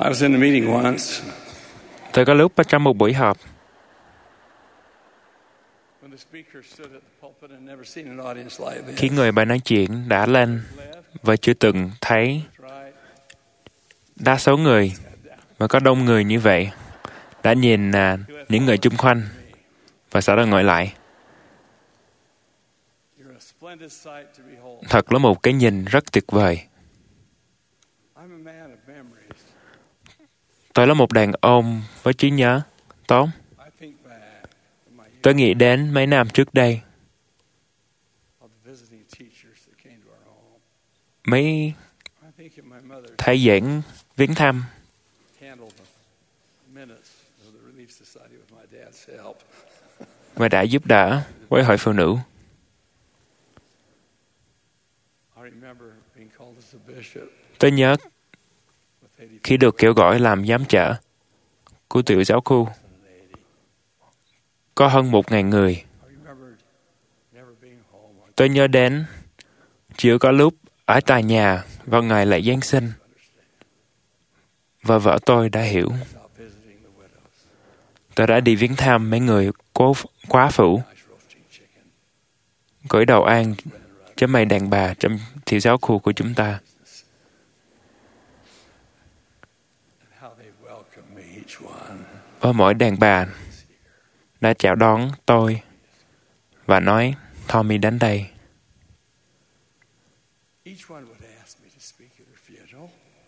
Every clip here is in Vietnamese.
I was in a meeting once Tôi có lúc ở trong một buổi họp, when the speaker stood at the pulpit and never seen an audience like this. khi người bài nói chuyện đã lên và chưa từng thấy Right, đa số người và có đông người như vậy, đã nhìn những người chung quanh và sau đó ngồi lại. you're a splendid sight to behold. Thật là một cái nhìn rất tuyệt vời. I'm a man of memories. Tôi là một đàn ông với trí nhớ tốt. I think back to my Tôi nghĩ đến mấy năm trước đây, of the visiting teachers that came to our home. mấy I think of my mother thầy giảng viếng thăm handled the minutes of the Relief Society with my dad's help. và đã giúp đỡ với hội phụ nữ. I remember being called as a bishop Tôi nhớ with 80 khi được kêu gọi làm giám trợ của tiểu giáo khu, có hơn 1.000 người. I remembered never being home on Tôi nhớ đến chưa có lúc ở tại nhà vào ngày lễ Giáng sinh, và vợ tôi đã hiểu. without visiting the widows. Tôi đã đi viếng thăm mấy người quá phụ, Nice roasting chicken. gửi đầu ăn cho mấy đàn bà trong tiểu giáo khu của chúng ta. And how they welcomed me, each one. Và mỗi đàn bà đã chào đón tôi và nói, Tommy đến đây. Each one would ask me to speak at her funeral.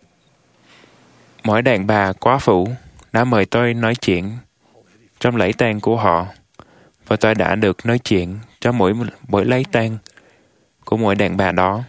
Mỗi đàn bà quá phụ đã mời tôi nói chuyện trong lễ tang của họ, và tôi đã được nói chuyện trong mỗi buổi lễ tang của mỗi đàn bà đó.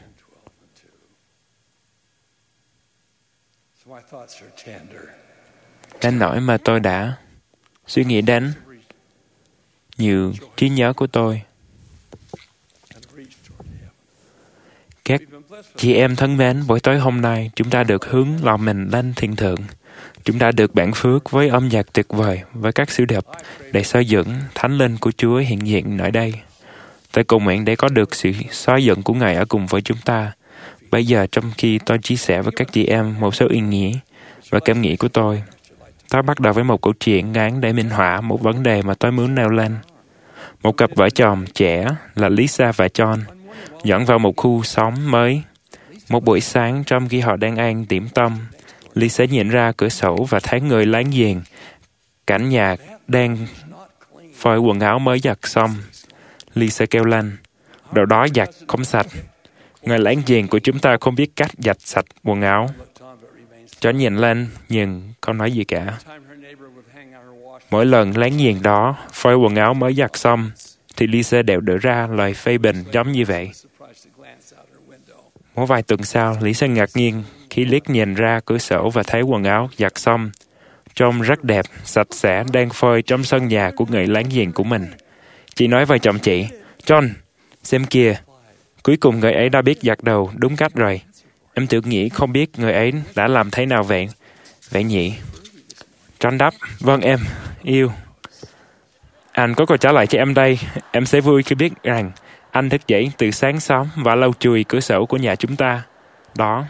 So my thoughts are tender. Đến nỗi mà tôi đã suy nghĩ đến nhiều trí nhớ của tôi. And reach toward heaven. Các We've been blessed with chị em thân mến, buổi tối hôm nay chúng ta được hướng lòng mình lên thiên thượng. Chúng ta được ban phước với âm nhạc tuyệt vời, với các sứ điệp để xây dựng thánh linh của Chúa hiện diện nơi đây. Tôi cầu nguyện để có được sự xây dựng của Ngài ở cùng với chúng ta. Bây giờ trong khi tôi chia sẻ với các chị em một số ý nghĩa và cảm nghĩ của tôi bắt đầu với một câu chuyện ngắn để minh họa một vấn đề mà tôi muốn nêu lên. Một cặp vợ chồng trẻ là Lisa và John dẫn vào một khu xóm mới. Một buổi sáng trong khi họ đang ăn điểm tâm, Lisa nhìn ra cửa sổ và thấy người láng giềng cảnh nhà đang phơi quần áo mới giặt xong. Lisa kêu lên, đồ đó giặt không sạch. Người láng giềng của chúng ta không biết cách giặt sạch quần áo. looked on but remains. John nhìn lên nhưng không nói gì cả. Time her neighbor would hang out her wash. Mỗi lần láng giềng đó phơi quần áo mới giặt xong, thì Lisa đều đưa ra lời phê bình giống như vậy. Surprised to glance out her window. Một vài tuần sau, Lisa ngạc nhiên khi liếc nhìn ra cửa sổ và thấy quần áo giặt xong, trông rất đẹp, sạch sẽ, đang phơi trong sân nhà của người láng giềng của mình. Chị nói với chồng chị, John, xem kìa, cuối cùng người ấy đã biết giặt đồ đúng cách rồi. Em tưởng nghĩ không biết người ấy đã làm thế nào vậy. Vậy nhỉ? John đáp, vâng em, yêu. Anh có câu trả lời cho em đây. Em sẽ vui khi biết rằng anh thức dậy từ sáng sớm và lau chùi cửa sổ của nhà chúng ta. Đó.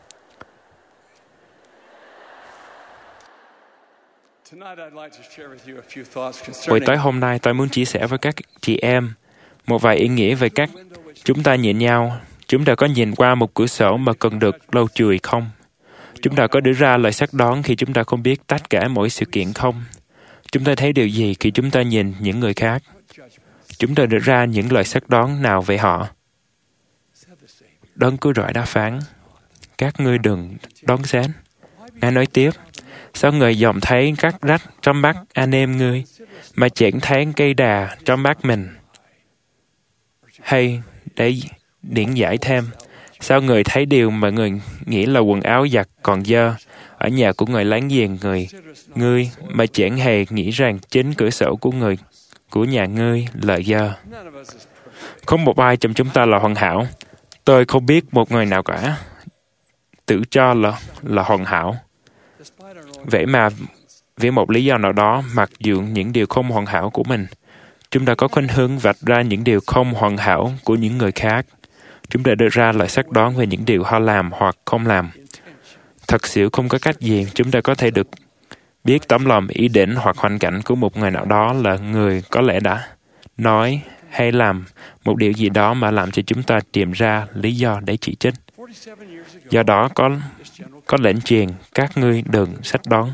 Tonight I'd like to share with you a few thoughts Buổi concerning tối hôm nay tôi muốn chia sẻ với các chị em một vài ý nghĩa về cách chúng ta nhìn nhau. Chúng ta có nhìn qua một cửa sổ mà cần được lau chùi không? Chúng ta có đưa ra lời xác đoán khi chúng ta không biết tất cả mỗi sự kiện không? Chúng ta thấy điều gì khi chúng ta nhìn những người khác? Chúng ta đưa ra những lời xác đoán nào về họ? Đấng Cứu Rỗi đã phán, các ngươi đừng đón xét. Ngài nói tiếp, sao người dòm thấy các rách trong mắt anh em ngươi, mà chẳng thấy cây đà trong mắt mình? Hay để điển giải thêm, sao người thấy điều mà người nghĩ là quần áo giặt còn dơ ở nhà của người láng giềng ngươi mà chẳng hề nghĩ rằng chính cửa sổ của nhà ngươi là dơ. none of us is perfect. Không một ai trong chúng ta là hoàn hảo. Tôi không biết một người nào cả tự cho là hoàn hảo. Despite our own Vậy mà vì một lý do nào đó, mặc dù những điều không hoàn hảo của mình, chúng ta có khuynh hướng vạch ra những điều không hoàn hảo của những người khác. Chúng ta đưa ra lời xác đoán về những điều họ làm hoặc không làm. Thật sự không có cách gì chúng ta có thể được biết tấm lòng, ý định hoặc hoàn cảnh của một người nào đó là người có lẽ đã nói hay làm một điều gì đó mà làm cho chúng ta tìm ra lý do để chỉ trích. Do đó có lệnh truyền các ngươi đừng sách đoán.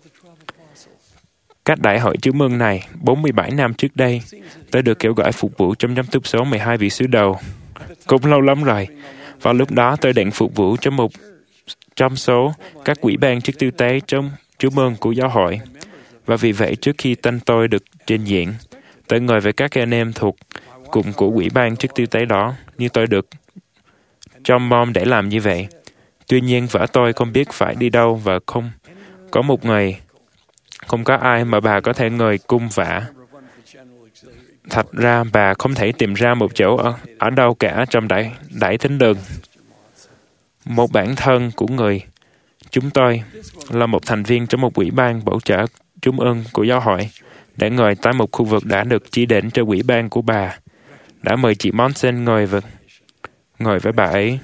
Cách đại hội chứng ơn này, 47 năm trước đây, tôi được kêu gọi phục vụ trong nhóm túc số 12 vị sứ đầu. Cũng lâu lắm rồi. Vào lúc đó tôi định phục vụ trong một trong số các quỹ ban chức tư tế trong chứng ơn của giáo hội. Và vì vậy, trước khi tên tôi được trình diễn, tôi ngồi với các anh em thuộc cùng của quỹ ban chức tư tế đó, như tôi được trông mong để làm như vậy. Tuy nhiên, vợ tôi không biết phải đi đâu và không có ai mà bà có thể ngồi cung vả. Thật ra, bà không thể tìm ra một chỗ ở đâu cả trong đại thính đường. Một bản thân của người chúng tôi là một thành viên trong một ủy ban bảo trợ trung ương của giáo hội để ngồi tại một khu vực đã được chỉ định cho ủy ban của bà. Đã mời chị Monson ngồi với bà ấy.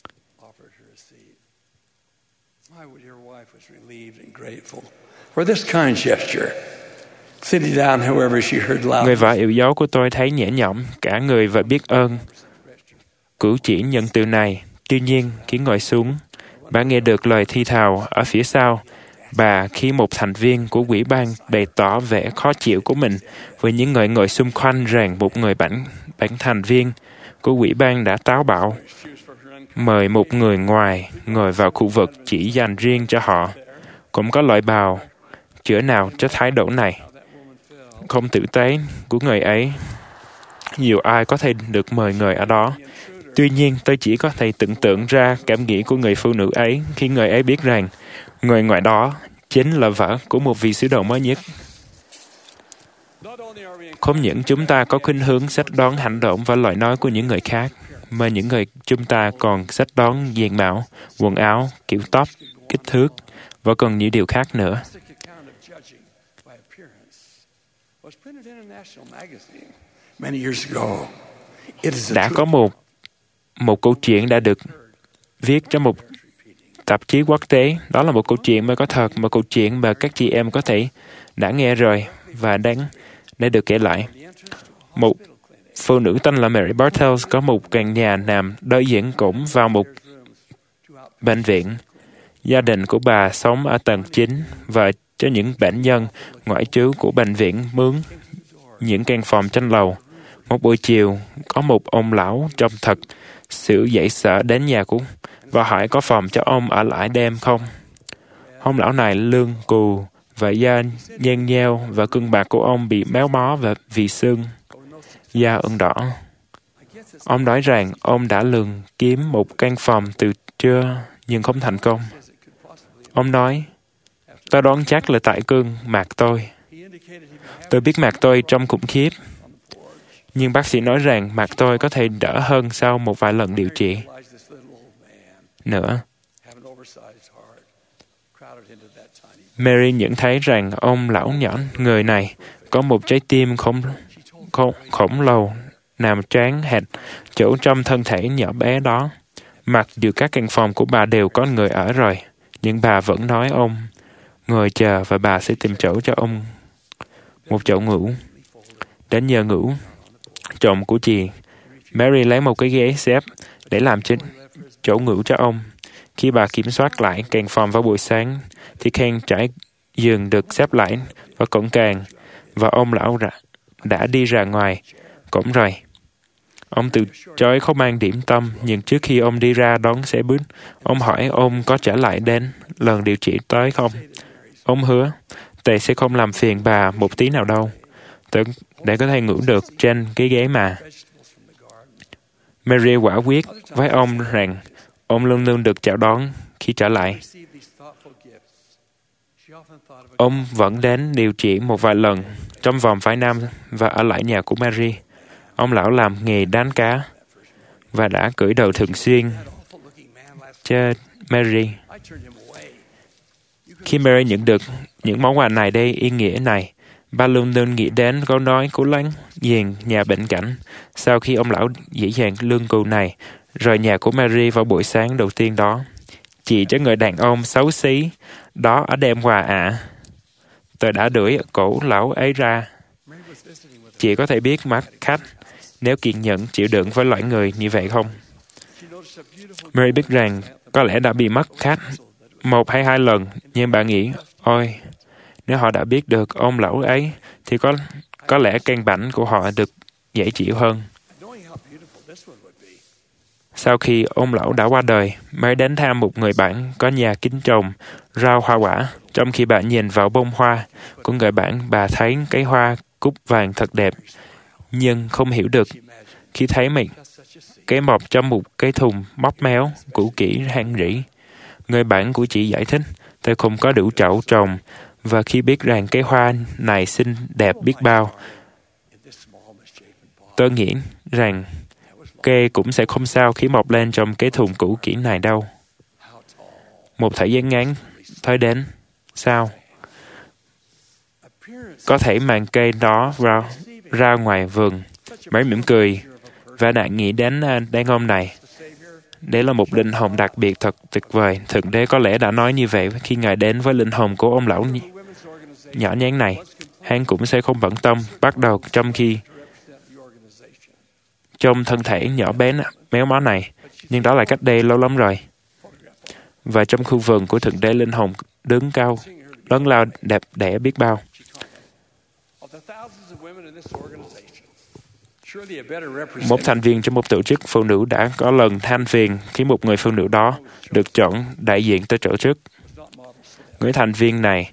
Người vợ yêu dấu của tôi thấy nhẹ nhõm cả người và biết ơn cử chỉ nhận từ này. Tuy nhiên, khi ngồi xuống, bà nghe được lời thi thào ở phía sau. Bà, khi một thành viên của ủy ban bày tỏ vẻ khó chịu của mình với những người ngồi xung quanh rằng một người bản thành viên của ủy ban đã táo bạo, mời một người ngoài ngồi vào khu vực chỉ dành riêng cho họ. Cũng có loại bào chữa nào cho thái độ này không tử tế của người ấy. Nhiều ai có thể được mời người ở đó. Tuy nhiên, tôi chỉ có thể tưởng tượng ra cảm nghĩ của người phụ nữ ấy khi người ấy biết rằng người ngoài đó chính là vợ của một vị sứ đồ mới nhất. Không những chúng ta có khuynh hướng sách đoán hành động và lời nói của những người khác, mà những người chúng ta còn sách đoán diện mạo, quần áo, kiểu tóc, kích thước và còn những điều khác nữa. Đã có một câu chuyện đã được viết trong một tạp chí quốc tế. Đó là một câu chuyện mà có thật, một câu chuyện mà các chị em có thể đã nghe rồi và đáng để được kể lại. Một phụ nữ tên là Mary Bartels có một căn nhà nằm đối diện cổng vào một bệnh viện. Gia đình của bà sống ở tầng 9 và cho những bệnh nhân ngoại trú của bệnh viện mướn những căn phòng trên lầu. Một buổi chiều, có một ông lão trông thật sự dậy sợ đến nhà của và hỏi có phòng cho ông ở lại đêm không. Ông lão này lưng cù và da nhen nheo và cương mặt của ông bị méo mó và vì sưng, da ửng đỏ. Ông nói rằng ông đã lường kiếm một căn phòng từ trưa nhưng không thành công. Ông nói, tôi đoán chắc là tại cương mặt tôi. Tôi biết mặt tôi trông khủng khiếp. Nhưng bác sĩ nói rằng mặt tôi có thể đỡ hơn sau một vài lần điều trị nữa. Mary nhận thấy rằng ông lão nhõn người này có một trái tim khổng lồ nằm choáng hệt chỗ trong thân thể nhỏ bé đó. Mặc dù các căn phòng của bà đều có người ở rồi, nhưng bà vẫn nói ông ngồi chờ và bà sẽ tìm chỗ cho ông một chỗ ngủ. Đến giờ ngủ, chồng của chị Mary lấy một cái ghế xếp để làm chỗ ngủ cho ông. Khi bà kiểm soát lại căn phòng vào buổi sáng, thì khăn trải giường được xếp lại và cổng càng, và ông lão đã đi ra ngoài cổng rồi. Ông từ chối không mang điểm tâm, nhưng trước khi ông đi ra đón xe buýt, ông hỏi ông có trở lại đến lần điều trị tới không. Ông hứa, tôi sẽ không làm phiền bà một tí nào đâu, để có thể ngủ được trên cái ghế mà. Mary quả quyết với ông rằng ông luôn luôn được chào đón khi trở lại. Ông vẫn đến điều trị một vài lần trong vòng vài năm và ở lại nhà của Mary. Ông lão làm nghề đánh cá và đã cởi đầu thường xuyên cho Mary. Khi Mary nhận được những món quà này đây, ý nghĩa này, bà luôn luôn nghĩ đến câu nói của láng giềng nhà bệnh cảnh. Sau khi ông lão dễ dàng lương cù này, rời nhà của Mary vào buổi sáng đầu tiên đó, chị cho người đàn ông xấu xí đó ở đêm qua ạ. Tôi đã đuổi cổ lão ấy ra. Chị có thể biết mắt khách nếu kiên nhẫn chịu đựng với loại người như vậy không? Mary biết rằng có lẽ đã bị mất khách 1 hay 2 lần, nhưng bà nghĩ, ôi, nếu họ đã biết được ông lão ấy, thì có lẽ căn bản của họ được dễ chịu hơn. Sau khi ông lão đã qua đời, Mary đến thăm một người bạn có nhà kính trồng rau hoa quả. Trong khi bà nhìn vào bông hoa của người bạn, bà thấy cái hoa cúc vàng thật đẹp, nhưng không hiểu được khi thấy mình cái mọc trong một cái thùng móc méo, cũ kỹ han rỉ. Người bạn của chị giải thích, tôi không có đủ chậu trồng, và khi biết rằng cái hoa này xinh đẹp biết bao, tôi nghĩ rằng cây cũng sẽ không sao khi mọc lên trong cái thùng cũ kỹ này đâu. Một thời gian ngắn tới đến sau, có thể mang cây đó ra ngoài vườn. Mary mỉm cười và đã nghĩ đến đàn ông này. Đấy là một linh hồn đặc biệt thật tuyệt vời. Thượng đế có lẽ đã nói như vậy khi Ngài đến với linh hồn của ông lão nhỏ nhắn này. Hắn cũng sẽ không bận tâm bắt đầu trong thân thể nhỏ bé méo mó này. Nhưng đó là cách đây lâu lắm rồi. Và trong khu vườn của Thượng đế linh hồn đứng cao, lớn lao đẹp đẽ biết bao. Một thành viên trong một tổ chức phụ nữ đã có lần than phiền khi một người phụ nữ đó được chọn đại diện tới tổ chức. Người thành viên này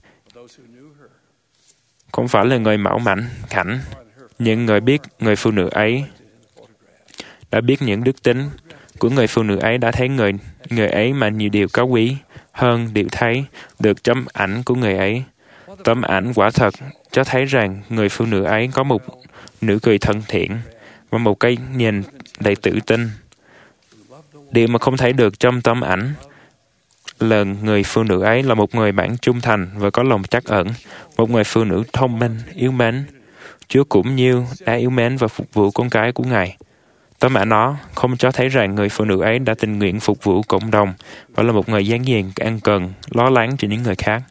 không phải là người mẫu mảnh khảnh, nhưng người biết người phụ nữ ấy đã biết những đức tính của người phụ nữ ấy, đã thấy người ấy mà nhiều điều cao quý hơn điều thấy được trong ảnh của người ấy. Tấm ảnh quả thật cho thấy rằng người phụ nữ ấy có một nụ cười thân thiện và một cái nhìn đầy tự tin. Điều mà không thấy được trong tấm ảnh là người phụ nữ ấy là một người bạn trung thành và có lòng trắc ẩn, một người phụ nữ thông minh, yêu mến. Chúa cũng như đã yêu mến và phục vụ con cái của Ngài. Tấm ảnh đó không cho thấy rằng người phụ nữ ấy đã tình nguyện phục vụ cộng đồng và là một người giản dị, ân cần, lo lắng cho những người khác.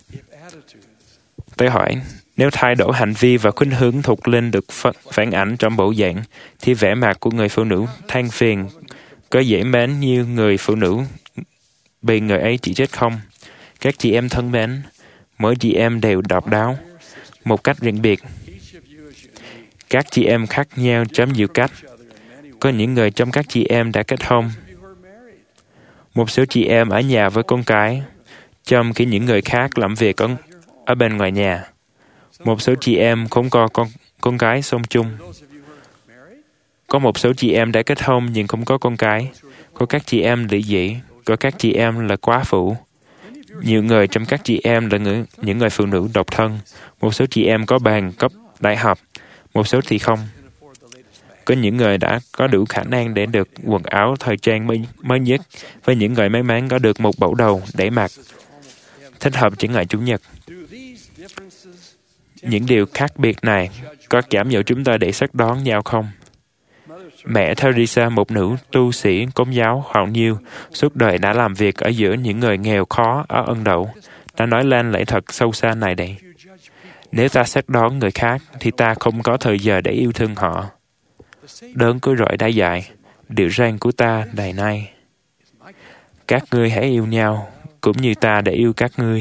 Tôi hỏi, nếu thay đổi hành vi và khuynh hướng thuộc linh được phản ảnh trong bộ dạng, thì vẻ mặt của người phụ nữ than phiền có dễ mến như người phụ nữ bị người ấy chỉ trích không? Các chị em thân mến, mỗi chị em đều độc đáo, một cách riêng biệt. Các chị em khác nhau trong nhiều cách. Có những người trong các chị em đã kết hôn. Một số chị em ở nhà với con cái, trong khi những người khác làm việc ở bên ngoài nhà. Một số chị em không có con cái sống chung. Có một số chị em đã kết hôn nhưng không có con cái. Có các chị em lý dị, có các chị em là quá phụ. Nhiều người trong các chị em là những người phụ nữ độc thân. Một số chị em có bằng cấp đại học, một số thì không. Có những người đã có đủ khả năng để được quần áo thời trang mới nhất, với những người may mắn có được một bộ đầu để mặc, thích hợp cho ngày Chủ nhật. Những điều khác biệt này có cảm nhận chúng ta để xác đoán nhau không? Mẹ Teresa, một nữ tu sĩ Công giáo hầu nhiêu, suốt đời đã làm việc ở giữa những người nghèo khó ở Ấn Độ, đã nói lên lẽ thật sâu xa này đây. Nếu ta xác đoán người khác, thì ta không có thời giờ để yêu thương họ. Đấng Cứu Rỗi đã dạy, điều răn của ta đầy nay. Các ngươi hãy yêu nhau, cũng như ta đã yêu các ngươi.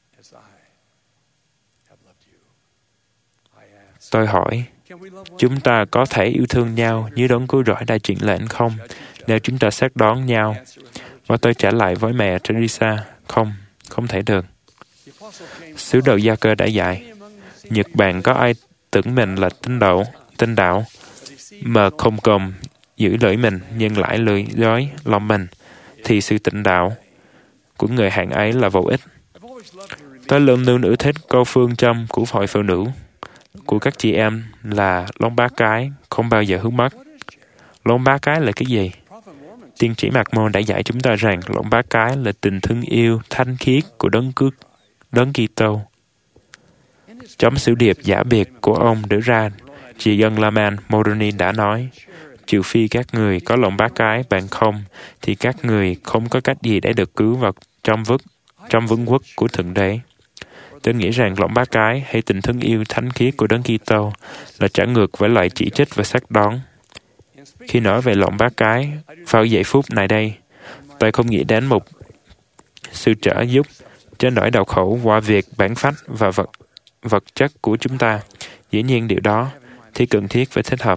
Tôi hỏi, chúng ta có thể yêu thương nhau như Đấng Cứu Rỗi đã truyền lệnh không, nếu chúng ta xác đoán nhau? Và tôi trả lại với mẹ Teresa, không thể được. Sứ đồ Gia-cơ đã dạy, Nhật Bản có ai tưởng mình là tinh đạo, mà không cùng giữ lời mình nhưng lại lừa dối lòng mình, thì sự tịnh đạo của người hạng ấy là vô ích. Tôi luôn luôn ưa thích câu phương châm của hội phụ nữ của các chị em là lông bá cái không bao giờ hướng mất. Lông bá cái là cái gì? Tiên tri Mạc Môn đã dạy chúng ta rằng lông bá cái là tình thương yêu thanh khiết của Đấng Kitô. Trong sứ điệp giả biệt của ông đưa ra, chị dân Laman Moroni đã nói, Trừ phi các người có lòng bác ái, bằng không, thì các người không có cách gì để được cứu vào trong vương quốc của Thượng Đế. Tôi nghĩ rằng lòng bác ái hay tình thương yêu thánh khiết của Đấng Kitô là trả ngược với lời chỉ trích và xác đoán. Khi nói về lòng bác ái, vào giây phút này đây, tôi không nghĩ đến một sự trợ giúp trên nỗi đau khổ qua việc bản phách và vật chất của chúng ta. Dĩ nhiên điều đó thì cần thiết và thích hợp.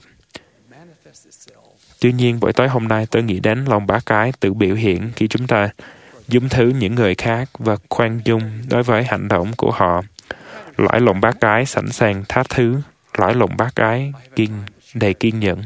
Tuy nhiên, buổi tối hôm nay tôi nghĩ đến lòng bác ái tự biểu hiện khi chúng ta dung thứ những người khác và khoan dung đối với hành động của họ. Loại lòng bác ái sẵn sàng tha thứ, loại lòng bác ái đầy kiên nhẫn.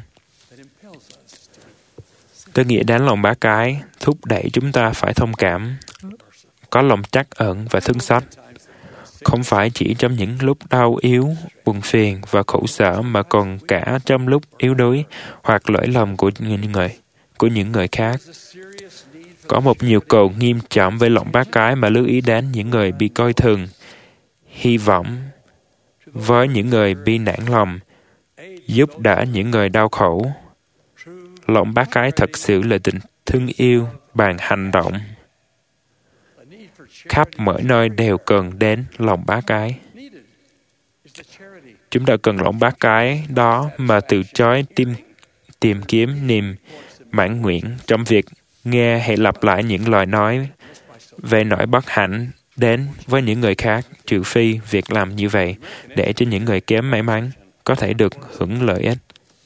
Tôi nghĩ đến lòng bác ái thúc đẩy chúng ta phải thông cảm, có lòng trắc ẩn và thương xót. Không phải chỉ trong những lúc đau yếu, buồn phiền và khổ sở mà còn cả trong lúc yếu đuối hoặc lỗi lầm của những người khác. Có một nhu cầu nghiêm trọng về lòng bác ái mà lưu ý đến những người bị coi thường, hy vọng với những người bị nản lòng, giúp đỡ những người đau khổ. Lòng bác ái thật sự là tình thương yêu bằng hành động. Khắp mọi nơi đều cần đến lòng bác ái. Chúng ta cần lòng bác ái đó mà từ chối tìm kiếm niềm mãn nguyện trong việc nghe hay lặp lại những lời nói về nỗi bất hạnh đến với những người khác, trừ phi việc làm như vậy để cho những người kém may mắn có thể được hưởng lợi ích.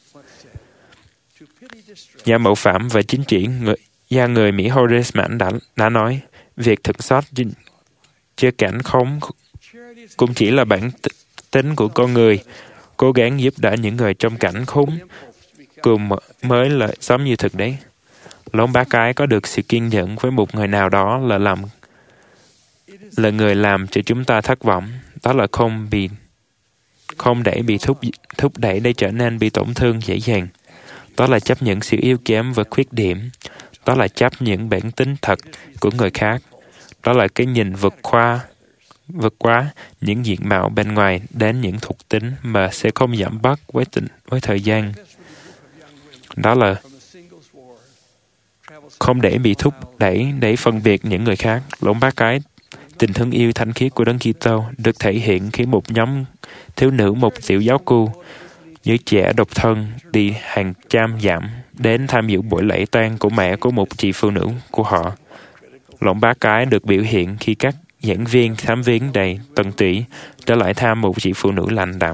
Nhà mậu phạm và chính trị gia người Mỹ Horace Mann đã nói, việc thực xót chưa cảnh khốn cũng chỉ là bản tính của con người. Cố gắng giúp đỡ những người trong cảnh khốn cùng mới là giống như thực đấy. Lòng bác ái có được sự kiên nhẫn với một người nào đó là người làm cho chúng ta thất vọng. Đó là không để bị thúc đẩy để trở nên bị tổn thương dễ dàng. Đó là chấp nhận sự yếu kém và khuyết điểm. Đó là chấp nhận bản tính thật của người khác. Đó là cái nhìn vượt qua những diện mạo bên ngoài đến những thuộc tính mà sẽ không giảm bớt với thời gian. Đó là không để bị thúc đẩy để phân biệt những người khác. Lòng bác ái, tình thương yêu thánh khiết của Đấng Kitô được thể hiện khi một nhóm thiếu nữ một tiểu giáo cu, như trẻ độc thân đi hàng trăm dặm đến tham dự buổi lễ tang của mẹ của một chị phụ nữ của họ. Lòng bác ái được biểu hiện khi các giảng viên thám viếng đầy tận tụy trở lại thăm một chị phụ nữ lành đặm.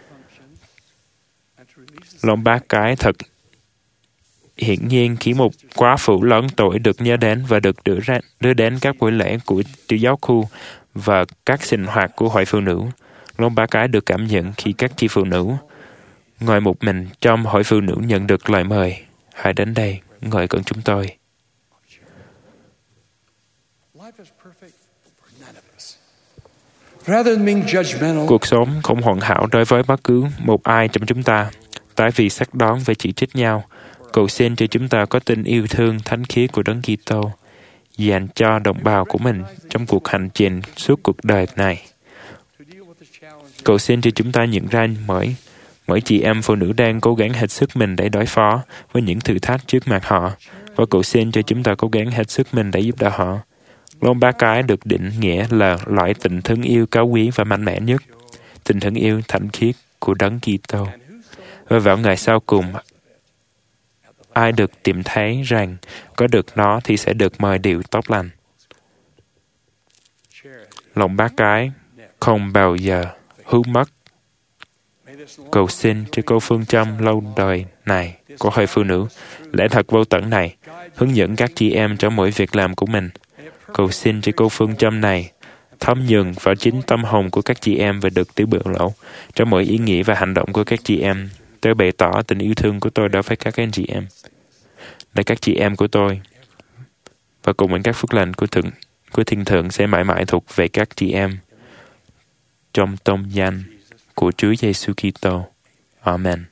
Lòng bác ái thật hiển nhiên khi một quá phụ lớn tuổi được nhớ đến và được đưa đến các buổi lễ của tiểu giáo khu và các sinh hoạt của hội phụ nữ. Lòng bác ái được cảm nhận khi các chị phụ nữ ngồi một mình trong hội phụ nữ nhận được lời mời, hãy đến đây ngồi cạnh chúng tôi. Cuộc sống không hoàn hảo đối với bất cứ một ai trong chúng ta, tại vì xác đoán và chỉ trích nhau. Cầu xin cho chúng ta có tình yêu thương thánh khiết của Đấng Kitô dành cho đồng bào của mình trong cuộc hành trình suốt cuộc đời này. Cầu xin cho chúng ta nhận ra mỗi chị em phụ nữ đang cố gắng hết sức mình để đối phó với những thử thách trước mặt họ, và cầu xin cho chúng ta cố gắng hết sức mình để giúp đỡ họ. Lòng bác ái được định nghĩa là loại tình thương yêu cao quý và mạnh mẽ nhất, tình thương yêu thánh khiết của Đấng Kitô. Và vào ngày sau cùng, ai được tìm thấy rằng có được nó thì sẽ được mời điều tốt lành. Lòng bác ái không bao giờ hư mất. Cầu xin cho câu phương châm lâu đời này của hội phụ nữ, lẽ thật vô tận này, hướng dẫn các chị em trong mỗi việc làm của mình. Cầu xin cho câu phương châm này thấm nhuần vào chính tâm hồn của các chị em và được tiêu biểu lộ trong mỗi ý nghĩ và hành động của các chị em. Tôi bày tỏ tình yêu thương của tôi đối với các anh chị em, là các chị em của tôi, và cùng những các phước lành của Thiên Thượng sẽ mãi mãi thuộc về các chị em trong tôn danh của Chúa Giêsu Kitô. Amen.